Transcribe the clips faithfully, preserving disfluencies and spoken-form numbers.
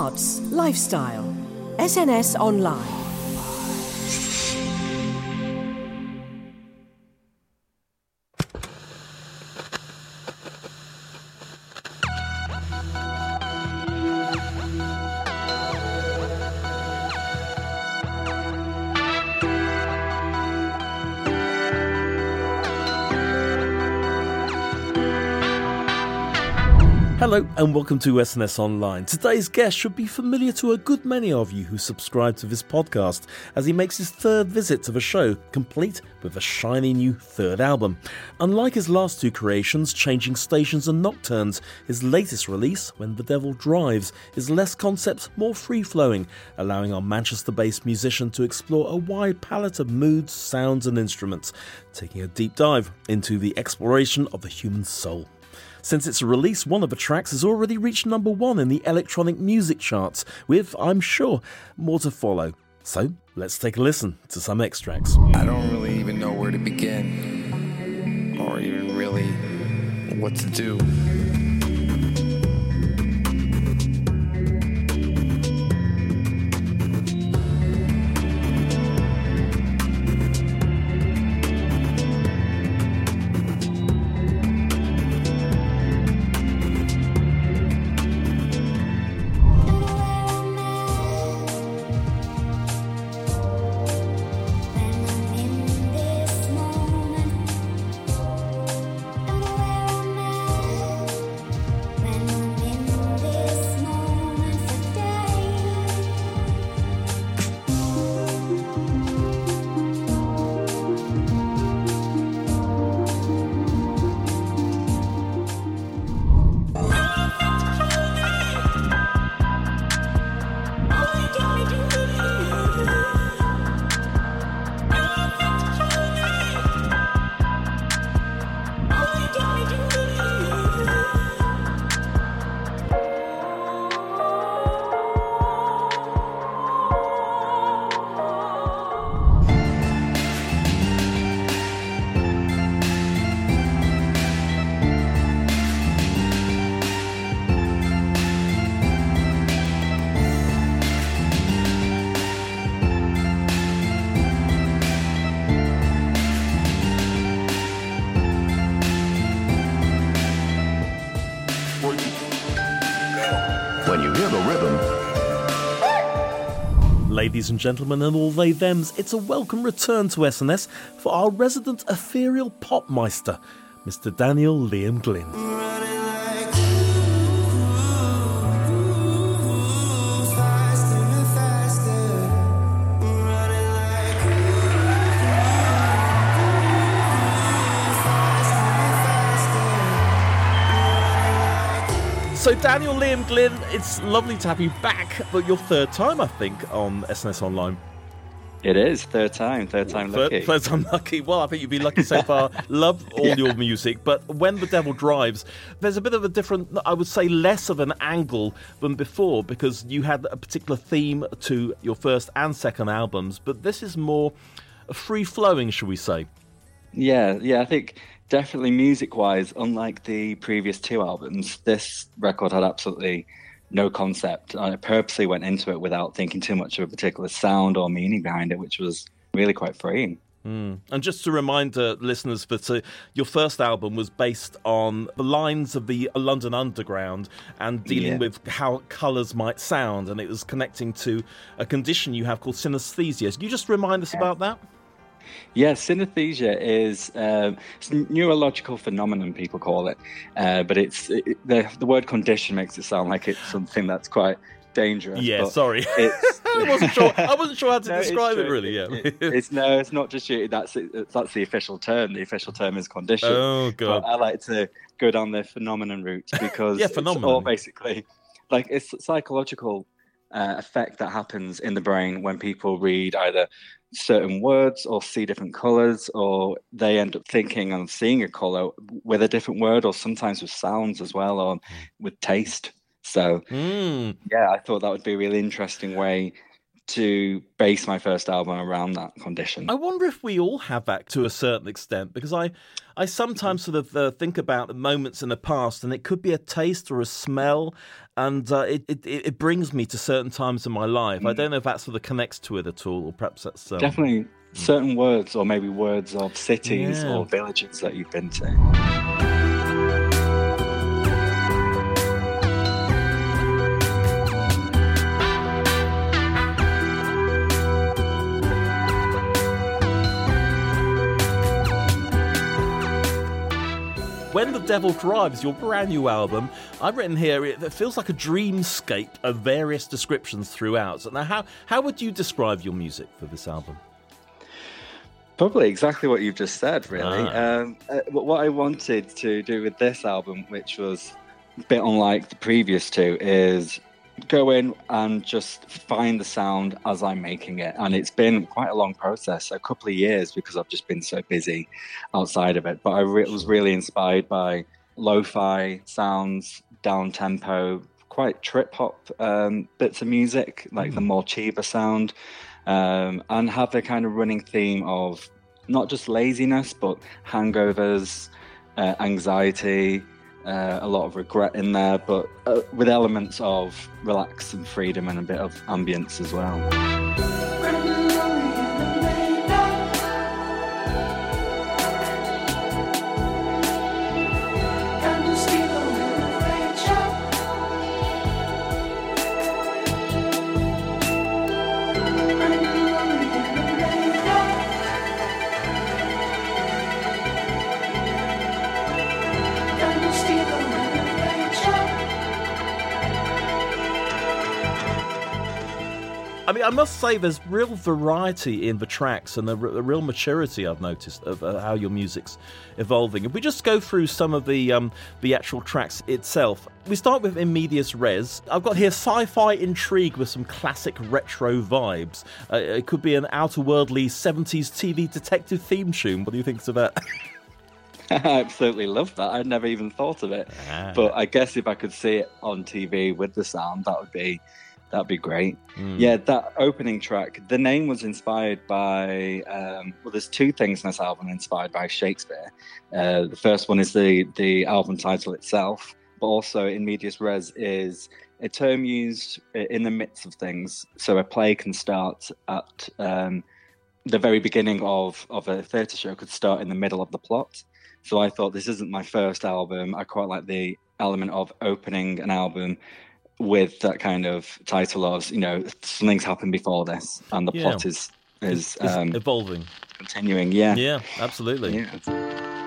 arts, lifestyle. S N S Online. Hello and welcome to S N S Online. Today's guest should be familiar to a good many of you who subscribe to this podcast, as he makes his third visit to the show, complete with a shiny new third album. Unlike his last two creations, Changing Stations and Nocturnes, his latest release, When the Devil Drives, is less concept, more free-flowing, allowing our Manchester-based musician to explore a wide palette of moods, sounds and instruments, taking a deep dive into the exploration of the human soul. Since its release, one of the tracks has already reached number one in the electronic music charts, with, I'm sure, more to follow. So, let's take a listen to some extracts. I don't really even know where to begin, or even really what to do. When you hear the rhythm. Ladies and gentlemen and all they thems, it's a welcome return to S N S for our resident ethereal popmeister, Mister Daniel Liam Glynn. So Daniel Liam Glynn, it's lovely to have you back, but your third time, I think, on S N S Online. It is, third time, third time lucky. Third, third time lucky. Well, I think you've been lucky so far. Love all yeah. your music, but When the Devil Drives, there's a bit of a different, I would say less of an angle than before, because you had a particular theme to your first and second albums, but this is more free-flowing, shall we say. Yeah, yeah, I think definitely music-wise, unlike the previous two albums, this record had absolutely no concept. I purposely went into it without thinking too much of a particular sound or meaning behind it, which was really quite freeing. Mm. And just to remind uh, listeners that uh, your first album was based on the lines of the London Underground and dealing Yeah. with how colours might sound, and it was connecting to a condition you have called synesthesia. Can you just remind us about that? Yeah, synesthesia is uh, it's a neurological phenomenon, people call it. Uh, but it's it, the, the word condition makes it sound like it's something that's quite dangerous. Yeah, but sorry. It's, I wasn't sure. I wasn't sure how to No, it's describe it, true. really. Yeah. It- it's no, it's not just you. That's it, that's the official term. The official term is condition. Oh, God. But I like to go down the phenomenon route because Yeah, it's phenomenon. all basically like it's psychological uh, effect that happens in the brain when people read either certain words or see different colors, or they end up thinking and seeing a color with a different word, or sometimes with sounds as well, or with taste. So Mm. yeah, I thought that would be a really interesting way to base my first album around that condition. I wonder if we all have that to a certain extent, because I, I sometimes sort of uh, think about the moments in the past, and it could be a taste or a smell, and uh, it, it it brings me to certain times in my life. Mm. I don't know if that sort of connects to it at all, or perhaps that's... Um... Definitely certain words, or maybe words of cities yeah. or villages that you've been to. When the Devil Drives, your brand new album, I've written here, it feels like a dreamscape of various descriptions throughout. So now, how, how would you describe your music for this album? Probably exactly what you've just said, really. Ah. Um, uh, what I wanted to do with this album, which was a bit unlike the previous two, is go in and just find the sound as I'm making it. And it's been quite a long process, a couple of years, because I've just been so busy outside of it. But I re- was really inspired by lo-fi sounds, down-tempo, quite trip-hop um, bits of music, like mm. the more Chiba sound, um, and have the kind of running theme of not just laziness, but hangovers, uh, anxiety, Uh, a lot of regret in there, but uh, with elements of relax and freedom and a bit of ambience as well. I mean, I must say there's real variety in the tracks and a, a real maturity I've noticed of uh, how your music's evolving. If we just go through some of the um, the actual tracks itself, we start with In Medias Res. I've got here sci-fi intrigue with some classic retro vibes. Uh, it could be an outer-worldly seventies T V detective theme tune. What do you think of that? I absolutely love that. I'd never even thought of it. Ah. But I guess if I could see it on T V with the sound, that would be... That'd be great. Mm. Yeah, that opening track, the name was inspired by, um, well, there's two things in this album inspired by Shakespeare. Uh, the first one is the, the album title itself, but also In Medias Res is a term used in the midst of things. So a play can start at um, the very beginning of, of a theatre show, could start in the middle of the plot. So I thought, this isn't my first album. I quite like the element of opening an album with that kind of title of, you know, something's happened before this, and the yeah. plot is is it's, um, it's evolving, continuing. Yeah, yeah, absolutely. Yeah.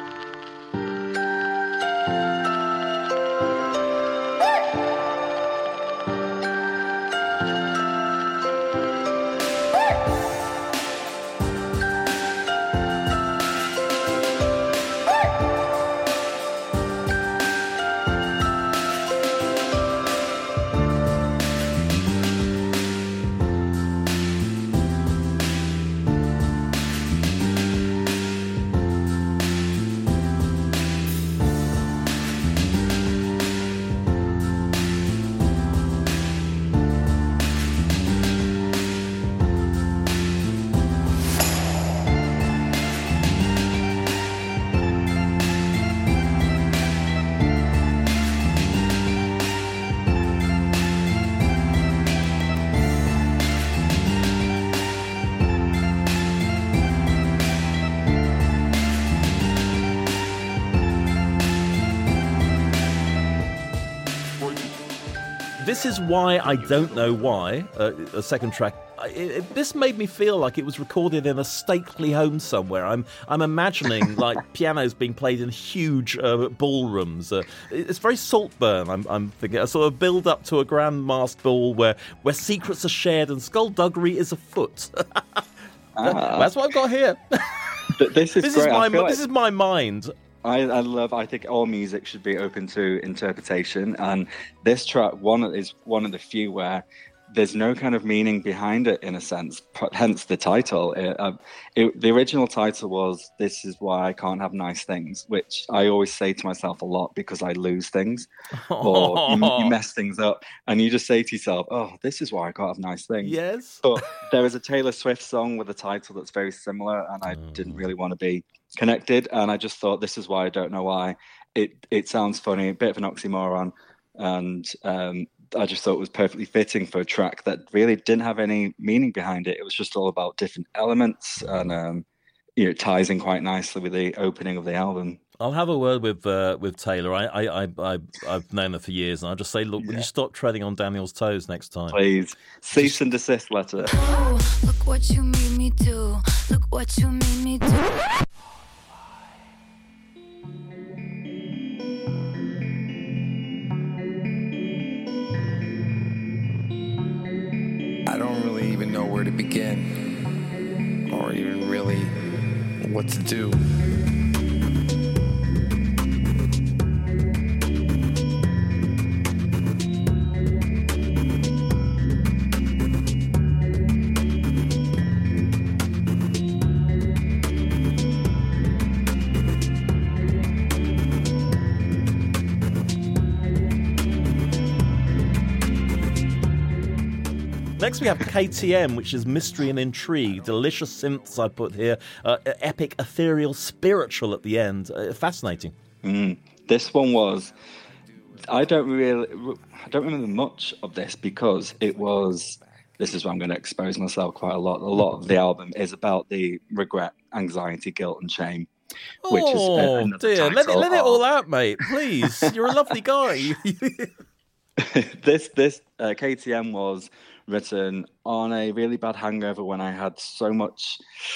This is why I don't know why, uh, a second track. It, it, this made me feel like it was recorded in a stately home somewhere. I'm I'm imagining like pianos being played in huge uh, ballrooms. Uh, it's very Saltburn. I'm I'm thinking a sort of build up to a grand masked ball where where secrets are shared and skullduggery is afoot. ah. That's what I've got here. This is this great. is my I feel this like... is my mind. I, I love. I think all music should be open to interpretation, and this track one is one of the few where there's no kind of meaning behind it in a sense, hence the title. It, uh, it, the original title was "This is why I can't have nice things," which I always say to myself a lot because I lose things or you, you mess things up, and you just say to yourself, "Oh, this is why I can't have nice things." Yes. But there is a Taylor Swift song with a title that's very similar, and I mm. didn't really want to be connected, and I just thought, "This is why I don't know why." It it sounds funny, a bit of an oxymoron, and um, I just thought it was perfectly fitting for a track that really didn't have any meaning behind it. It was just all about different elements, and um, you know, it ties in quite nicely with the opening of the album. I'll have a word with uh, with Taylor. I, I, I, I've known her for years, and I'll just say, look, yeah. will you stop treading on Daniel's toes next time? Please. Cease and desist letter. Oh, look what you made me do. Look what you made me do. I don't really even know where to begin, or even really what to do. Next we have K T M, which is Mystery and Intrigue. Delicious synths I put here. Uh, epic, ethereal, spiritual at the end. Uh, fascinating. Mm. This one was... I don't really... I don't remember much of this because it was... This is where I'm going to expose myself quite a lot. A lot of the album is about the regret, anxiety, guilt and shame. Which oh, is dear. Let it, let it all out, mate. Please. You're a lovely guy. this this uh, K T M was written on a really bad hangover when I had so much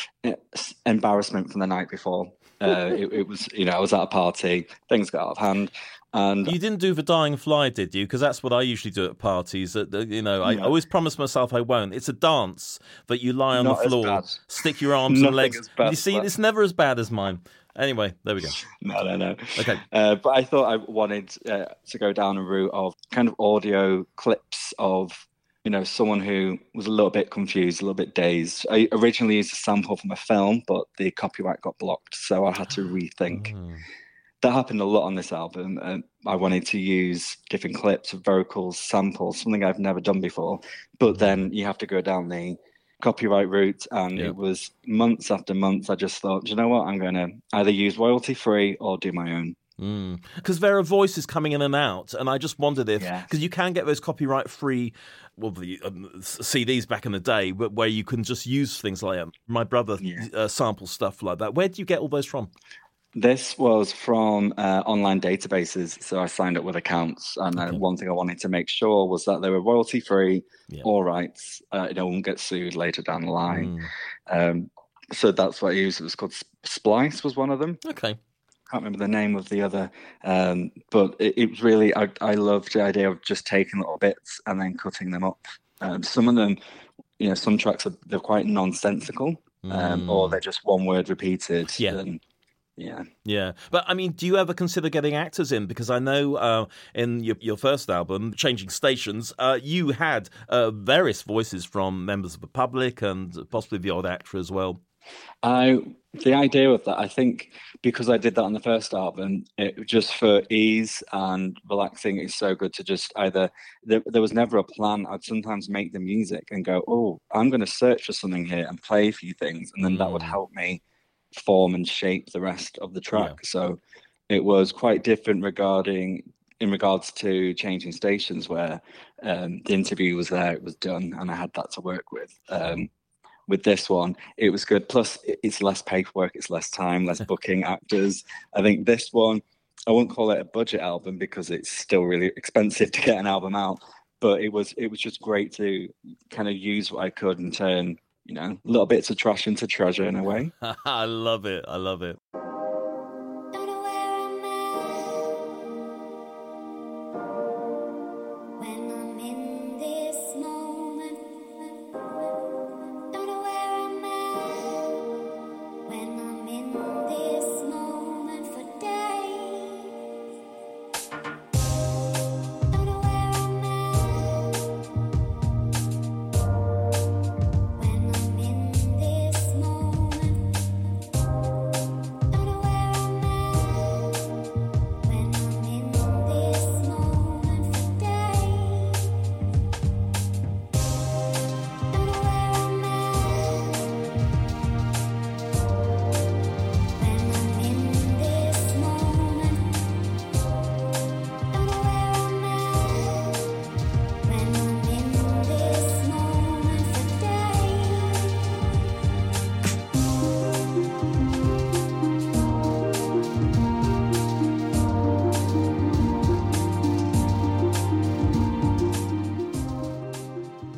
embarrassment from the night before. Uh, it, it was, you know, I was at a party, things got out of hand. And you didn't do the dying fly, did you? Because that's what I usually do at parties. That you know, I no. always promise myself I won't. It's a dance that you lie on Not the floor, stick your arms and legs. Bad, you see, but... it's never as bad as mine. Anyway, there we go. No, no, no. Okay. Uh, but I thought I wanted uh, to go down a route of kind of audio clips of, you know, someone who was a little bit confused, a little bit dazed. I originally used a sample from a film, but the copyright got blocked, so I had to rethink. Oh. That happened a lot on this album. Uh, I wanted to use different clips of vocals, samples, something I've never done before. But then you have to go down the copyright route, and yeah. it was months after months. I just thought, you know what, I'm going to either use royalty free or do my own. Because mm. there are voices coming in and out, and I just wondered if, because yeah. you can get those copyright free, well, the um, C Ds back in the day, where you can just use things like um, my brother yeah. uh, sample stuff like that. Where do you get all those from? This was from uh, online databases, so I signed up with accounts, and okay. uh, one thing I wanted to make sure was that they were royalty-free, yeah. all rights, uh, no one gets sued later down the line. Mm. Um, so that's what I used. It was called Splice, was one of them. Okay. Can't remember the name of the other, um, but it, it was really, I, I loved the idea of just taking little bits and then cutting them up. Um, some of them, you know, some tracks, are they're quite nonsensical, um, mm. or they're just one word repeated. Yeah. And, Yeah. Yeah. But, I mean, do you ever consider getting actors in? Because I know uh, in your, your first album, Changing Stations, uh, you had uh, various voices from members of the public and possibly the odd actor as well. I the idea of that, I think, because I did that on the first album, it just for ease and relaxing, it's so good to just either, there, there was never a plan. I'd sometimes make the music and go, oh, I'm going to search for something here and play a few things, and then mm. that would help me form and shape the rest of the track. Yeah. So it was quite different regarding in regards to Changing Stations, where um, the interview was there, it was done, and I had that to work with. Um, with this one, it was good. Plus, it's less paperwork, it's less time, less booking actors. I think this one, I wouldn't call it a budget album because it's still really expensive to get an album out. But it was it was just great to kind of use what I could and turn, you know, little bits of trash into treasure in a way. I love it. I love it.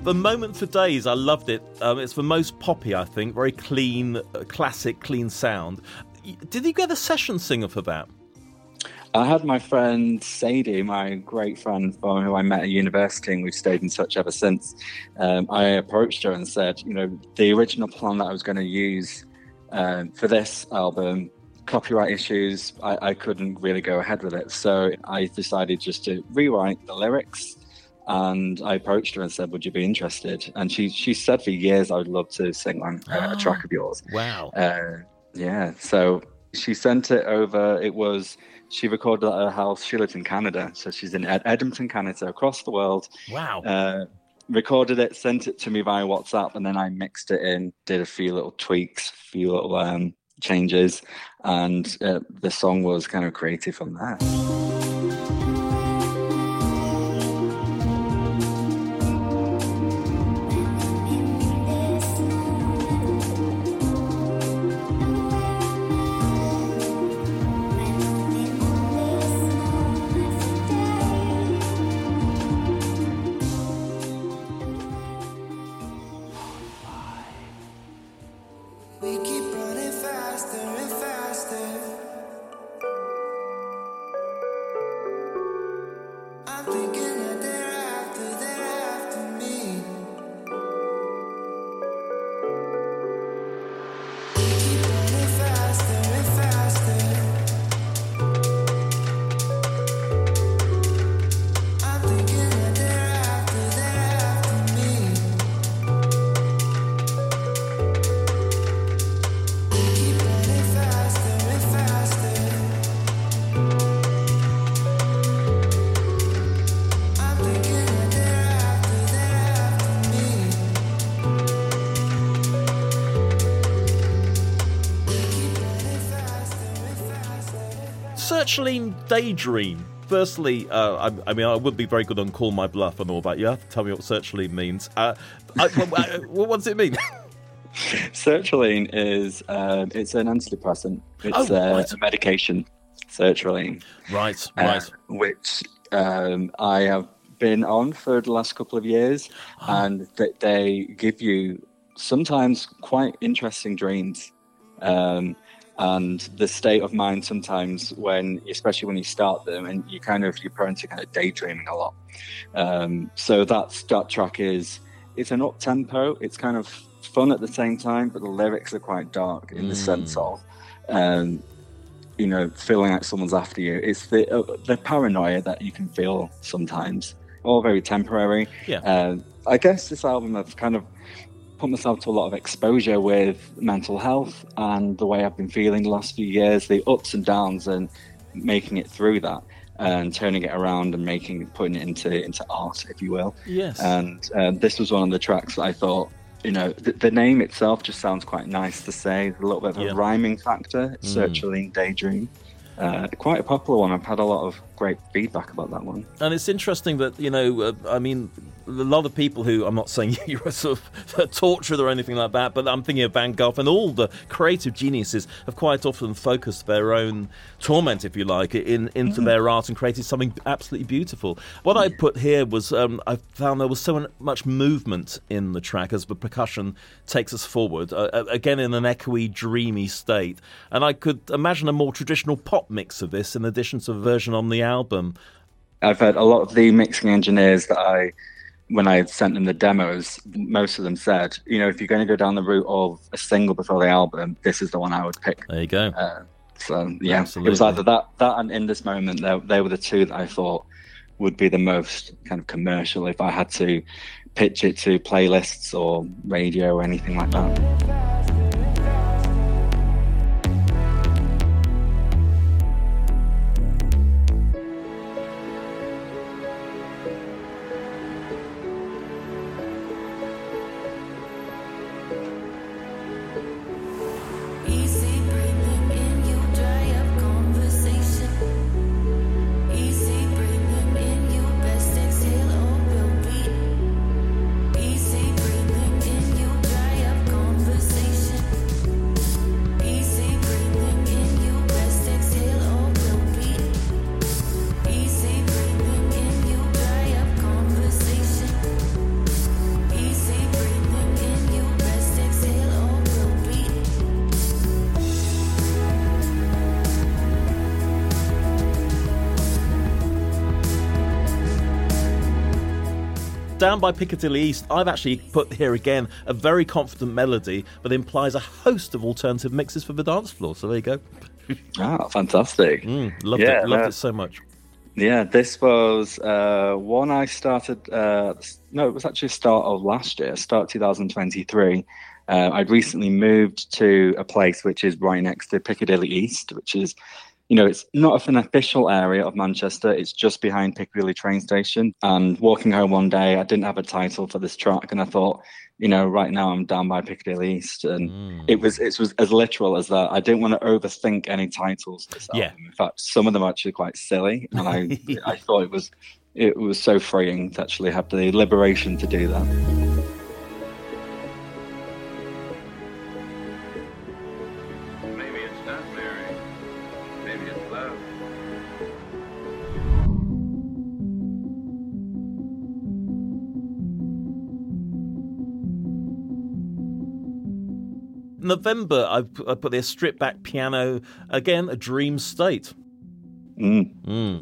The Moment for Days, I loved it. Um, it's the most poppy, I think. Very clean, uh, classic, clean sound. Did you get a session singer for that? I had my friend Sadie, my great friend from who I met at university, and we've stayed in touch ever since. Um, I approached her and said, you know, the original plan that I was going to use um, for this album, copyright issues, I, I couldn't really go ahead with it. So I decided just to rewrite the lyrics, and I approached her and said, would you be interested? And she she said for years, I would love to sing on uh, a track of yours. Wow. Uh, yeah, so she sent it over. It was... She recorded at her house. She lives in Canada, so she's in Ed- Edmonton, Canada, across the world. Wow. Uh, recorded it, sent it to me via WhatsApp, and then I mixed it in, did a few little tweaks, a few little um, changes, and uh, the song was kind of created from that. Sertraline Daydream. Firstly, uh, I, I mean, I would be very good on Call My Bluff and all that. You have to tell me what sertraline means. Uh, I, what, what does it mean? Sertraline is um, it's an antidepressant. It's oh, uh, right. a medication, sertraline. Right, right. Uh, which um, I have been on for the last couple of years, oh. and th- they give you sometimes quite interesting dreams. Um, and the state of mind sometimes when, especially when you start them, and you kind of, you're prone to kind of daydreaming a lot. Um, so that's, that track is, it's an up-tempo, it's kind of fun at the same time, but the lyrics are quite dark in mm. the sense of, um, you know, feeling like someone's after you. It's the, uh, the paranoia that you can feel sometimes, all very temporary. Yeah. Uh, I guess this album I've kind of put myself to a lot of exposure with mental health and the way I've been feeling the last few years, the ups and downs, and making it through that and turning it around and making, putting it into into art, if you will. Yes. And uh, this was one of the tracks that I thought, you know, the, the name itself just sounds quite nice to say. A little bit of a yeah. rhyming factor. Mm. Sertraline Daydream. Uh, quite a popular one. I've had a lot of great feedback about that one. And it's interesting that, you know, uh, I mean, a lot of people who, I'm not saying you're a sort of tortured or anything like that, but I'm thinking of Van Gogh, and all the creative geniuses have quite often focused their own torment, if you like, in into mm. their art and created something absolutely beautiful. What I put here was, um, I found there was so much movement in the track as the percussion takes us forward, uh, again in an echoey, dreamy state. And I could imagine a more traditional pop mix of this in addition to the version on the album. I've heard a lot of the mixing engineers that I, when I had sent them the demos, most of them said, you know, if you're going to go down the route of a single before the album, this is the one I would pick. There you go. Uh, so, yeah, Absolutely. It was either that, that and In This Moment, they, they were the two that I thought would be the most kind of commercial if I had to pitch it to playlists or radio or anything like that. Conversation. Down by Piccadilly East, I've actually put here again a very confident melody that implies a host of alternative mixes for the dance floor. So there you go. Ah, fantastic. Mm, loved yeah, it. Loved no. it so much. Yeah, this was uh, one I started, uh, no, it was actually start of last year, start twenty twenty-three. Uh, I'd recently moved to a place which is right next to Piccadilly East, which is, you know, it's not an official area of Manchester. It's just behind Piccadilly train station. And walking home one day, I didn't have a title for this track. And I thought, you know, right now I'm down by Piccadilly East. And mm. it was it was as literal as that. I didn't want to overthink any titles for this album. Yeah. In fact, some of them are actually quite silly. And I, I thought it was it was so freeing to actually have the liberation to do that. Maybe it's not Mary. Maybe it's love. November, I put, I put there stripped back piano, again, a dream state. Mm. Mm.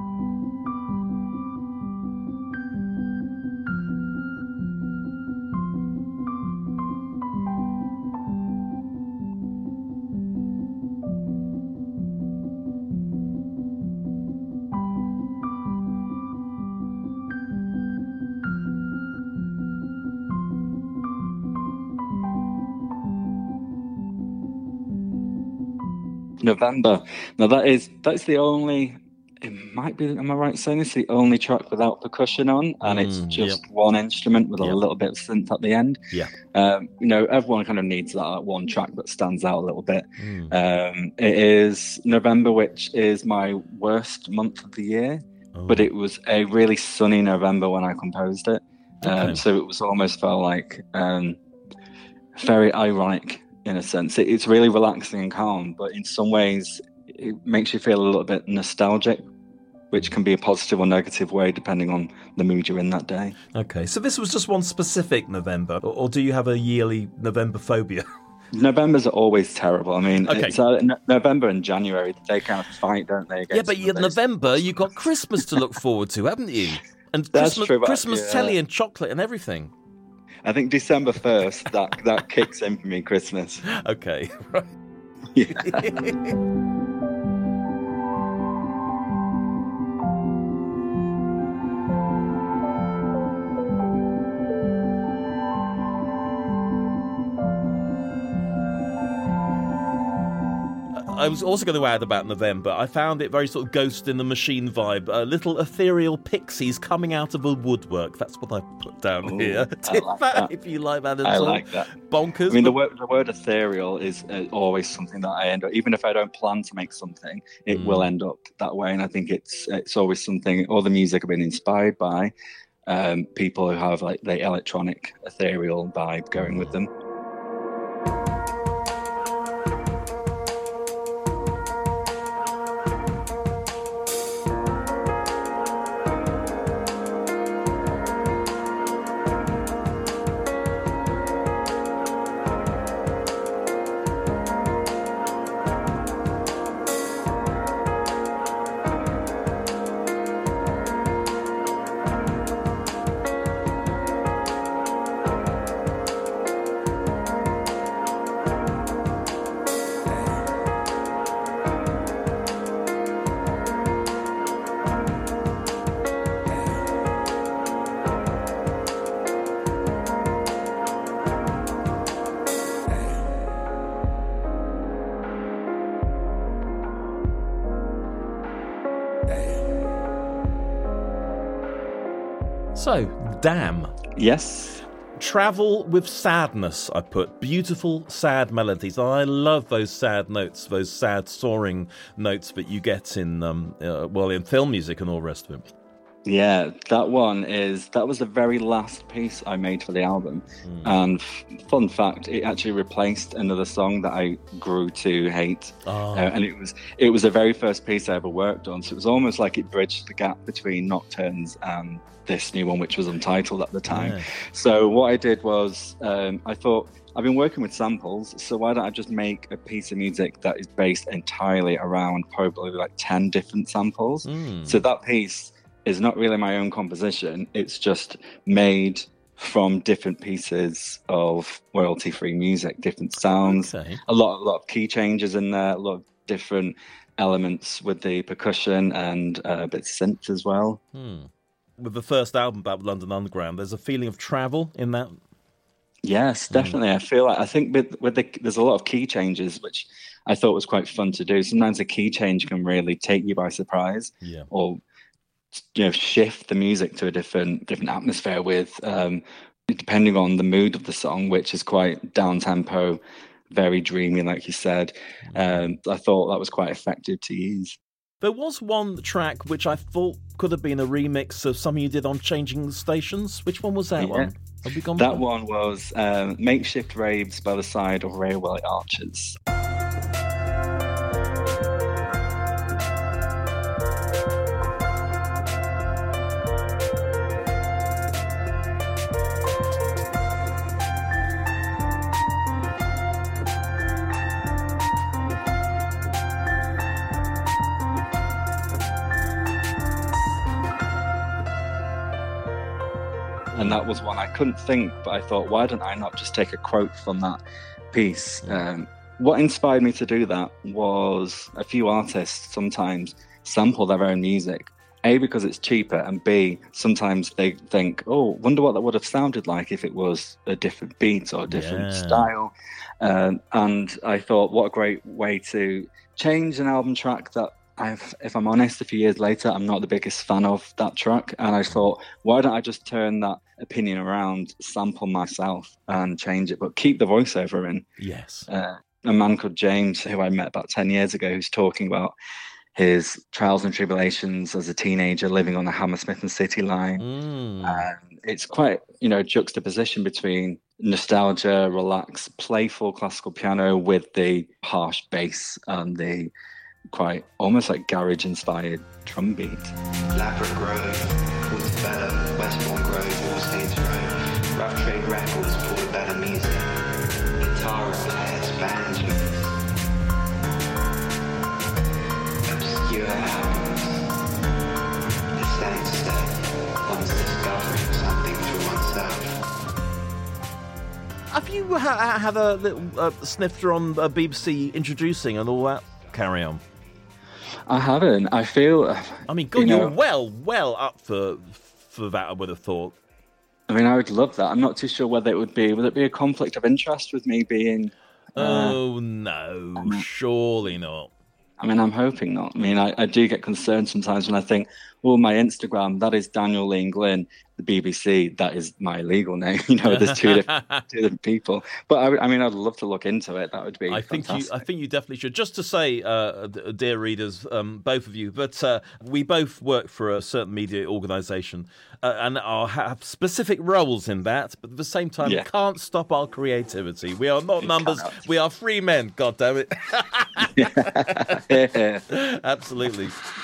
November. Now that is that's the only. It might be. Am I right saying it's the only track without percussion on, and Mm, it's just yep. one instrument with Yep. a little bit of synth at the end. Yeah. Um, you know, everyone kind of needs that, that one track that stands out a little bit. Mm. Um, it is November, which is my worst month of the year, Oh. but it was a really sunny November when I composed it. Um, Okay. So it was almost felt like um, very ironic. In a sense, it, it's really relaxing and calm, but in some ways it makes you feel a little bit nostalgic, which can be a positive or negative way depending on the mood you're in that day. Okay, so this was just one specific November, or, or do you have a yearly November phobia? Novembers are always terrible. I mean, Okay. it's, uh, no- November and January, they kind of fight, don't they? Yeah, against but some in of those- November you got Christmas to look forward to, haven't you? And That's Christmas, true, but- Christmas yeah. telly and chocolate and everything. I think December first, that, that kicks in for me, Christmas. Okay, right. Yeah. I was also going to add about November. I found it very sort of Ghost in the Machine vibe. Uh, little ethereal pixies coming out of a woodwork. That's what I put down Ooh, here. I like that. If you like that at I all. like that. Bonkers. I mean, the but- word, the word ethereal is uh, always something that I end up, even if I don't plan to make something, it Mm. will end up that way. And I think it's it's always something, all the music I've been inspired by um, people who have like the electronic ethereal vibe going with them. So, damn. Yes. Travel with sadness, I put. Beautiful, sad melodies. I love those sad notes, those sad soaring notes that you get in, um, uh, well, in film music and all the rest of it. Yeah, that one is, that was the very last piece I made for the album. Mm. And f- fun fact, it actually replaced another song that I grew to hate. Oh. Uh, and it was it was the very first piece I ever worked on. So it was almost like it bridged the gap between Nocturnes and this new one, which was untitled at the time. Yeah. So what I did was, um, I thought, I've been working with samples, so why don't I just make a piece of music that is based entirely around probably like ten different samples. Mm. So that piece is not really my own composition. It's just made from different pieces of royalty-free music, different sounds, Okay. a lot, a lot of key changes in there, a lot of different elements with the percussion and uh, a bit of synth as well. Hmm. With the first album about London Underground, there's a feeling of travel in that. Yes, definitely. Mm. I feel like I think with with the there's a lot of key changes, which I thought was quite fun to do. Sometimes a key change can really take you by surprise, yeah. or you know, shift the music to a different different atmosphere with, um, depending on the mood of the song, which is quite down tempo, very dreamy, like you said. Um, I thought that was quite effective to use. There was one track which I thought could have been a remix of something you did on Changing Stations. Which one was that Yeah. one? Have we gone That back? one was um, Makeshift Raves by the Side of Railway Arches. And that was one I couldn't think, but I thought, why don't I not just take a quote from that piece? Um, what inspired me to do that was a few artists sometimes sample their own music. A, because it's cheaper, and B, sometimes they think, oh, wonder what that would have sounded like if it was a different beat or a different Yeah. style. Um, and I thought, what a great way to change an album track that I've, if I'm honest, a few years later, I'm not the biggest fan of that track. And I thought, why don't I just turn that opinion around, sample myself and change it, but keep the voiceover in. Yes. Uh, a man called James, who I met about ten years ago, who's talking about his trials and tribulations as a teenager living on the Hammersmith and City line. Mm. And it's quite, you know, juxtaposition between nostalgia, relaxed, playful classical piano with the harsh bass and the quite almost like garage inspired drum beat. Laverick Grove, Portobello, Westbourne Grove, All Saints Road, Rough Trade Records, Portobello Music, guitar players, banjos, obscure albums, descent step, one's discovering something for oneself. Have you ha- had a little uh, snifter on uh, B B C introducing and all that carry on? I haven't. I feel. I mean, God, you you know, you're well, well up for for that, I would have thought. I mean, I would love that. I'm not too sure whether it would be. Would it be a conflict of interest with me being? Uh, Oh, no, surely not. I mean, I'm hoping not. I mean, I, I do get concerned sometimes when I think, well, my Instagram, that is Daniel Lee Glynn. The B B C, that is my legal name. You know, there's two different, two different people. But I, I mean, I'd love to look into it. That would be I think fantastic. you. I think you definitely should. Just to say, uh, d- dear readers, um, both of you, but uh, we both work for a certain media organisation uh, and are, have specific roles in that. But at the same time, Yeah. can't stop our creativity. We are not You numbers. cannot. We are free men. God damn it! Yeah. Absolutely.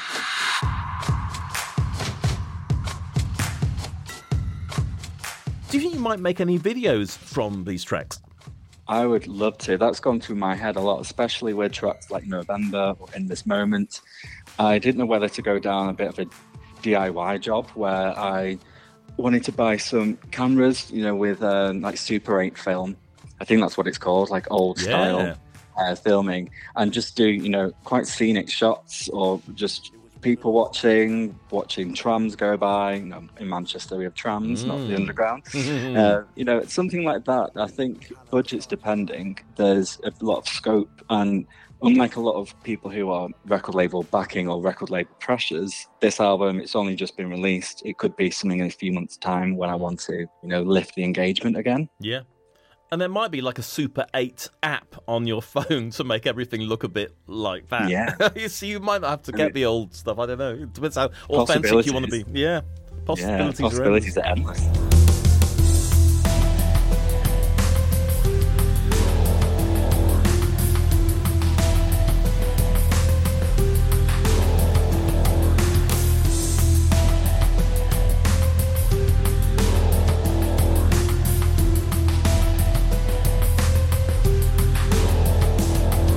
Do you think you might make any videos from these tracks? I would love to. That's gone through my head a lot, especially with tracks like November or In This Moment. I didn't know whether to go down a bit of a D I Y job where I wanted to buy some cameras, you know, with um, like Super eight film. I think that's what it's called, like old Yeah. style uh, filming, and just do, you know, quite scenic shots or just people watching, watching trams go by. You know, in Manchester we have trams, not the Mm. underground. uh, you know, it's something like that. I think budgets depending, there's a lot of scope, and unlike a lot of people who are record label backing or record label pressures, this album, it's only just been released. It could be something in a few months' time when I want to, you know, lift the engagement again. Yeah. And there might be like a Super eight app on your phone to make everything look a bit like that. Yeah. You see, you might not have to I get mean- the old stuff. I don't know. It depends how authentic you want to be. Possibilities. Yeah. Possibilities, yeah, possibilities are are endless.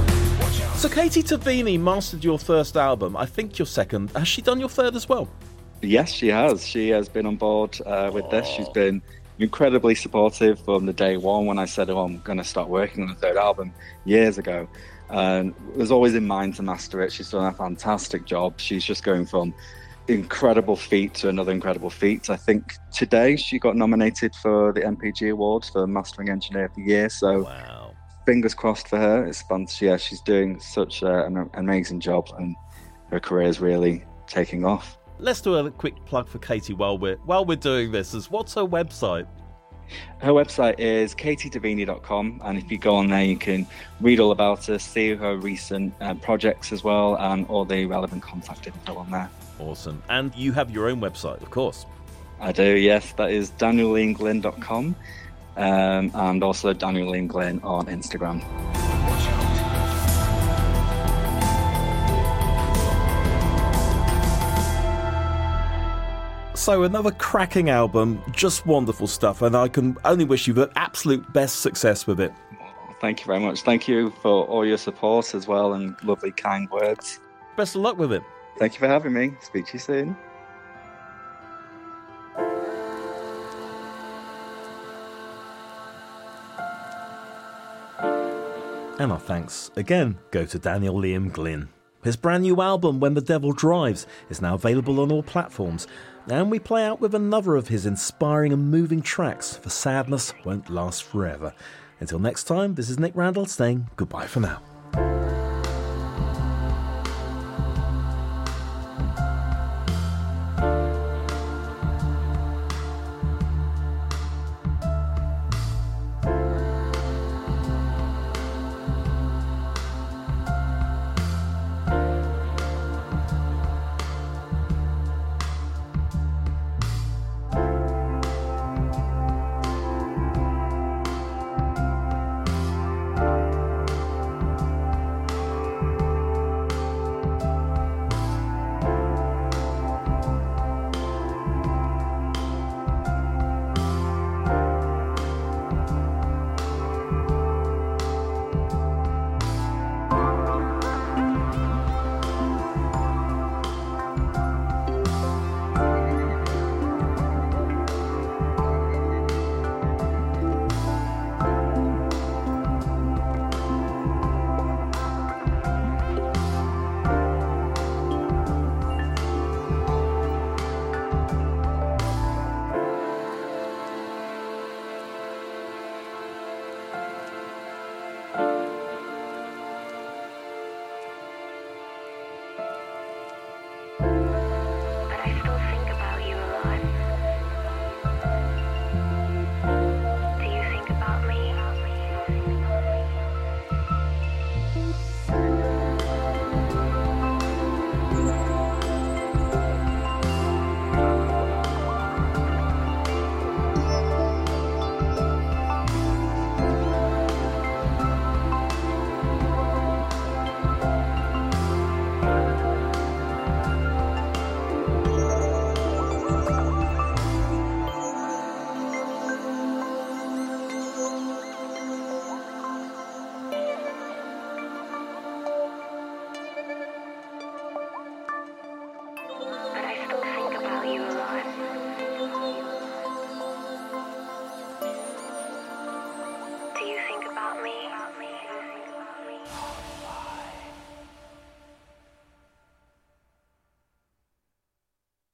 So Katie Tavini mastered your first album. I think your second. Has she done your third as well? Yes, she has. She has been on board uh, with this. She's been incredibly supportive from the day one when I said, oh, I'm going to start working on the third album years ago. And was always in mind to master it. She's done a fantastic job. She's just going from incredible feat to another incredible feat. I think today she got nominated for the M P G Awards for Mastering Engineer of the Year. So Wow. fingers crossed for her. It's fun. Yeah, she's doing such uh, an amazing job, and her career is really taking off. Let's do a quick plug for Katie while we're while we're doing this. Is what's her website? Her website is katie davini dot com, and if you go on there, you can read all about her, see her recent uh, projects as well, and all the relevant contact info on there. Awesome. And you have your own website, of course. I do, yes. That is daniel liam glynn dot com, um, and also Daniel Liam Glynn on Instagram. So another cracking album, just wonderful stuff, and I can only wish you the absolute best success with it. Thank you very much. Thank you for all your support as well, and lovely, kind words. Best of luck with it. Thank you for having me. Speak to you soon. And our thanks again go to Daniel Liam Glynn. His brand new album, When the Devil Drives, is now available on all platforms, and we play out with another of his inspiring and moving tracks, For Sadness Won't Last Forever. Until next time, this is Nick Randall saying goodbye for now.